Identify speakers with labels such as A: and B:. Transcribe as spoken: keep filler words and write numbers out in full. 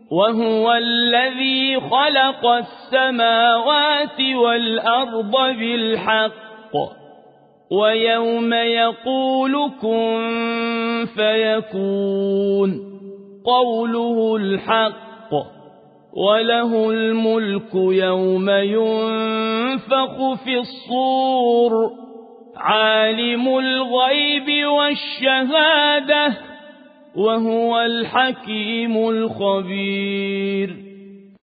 A: وهو الذي خلق السماوات والأرض بالحق ويوم يقول كن فيكون قوله الحق وله الملك يوم ينفخ في الصور عالم الغيب والشهادة وهو الحكيم الخبير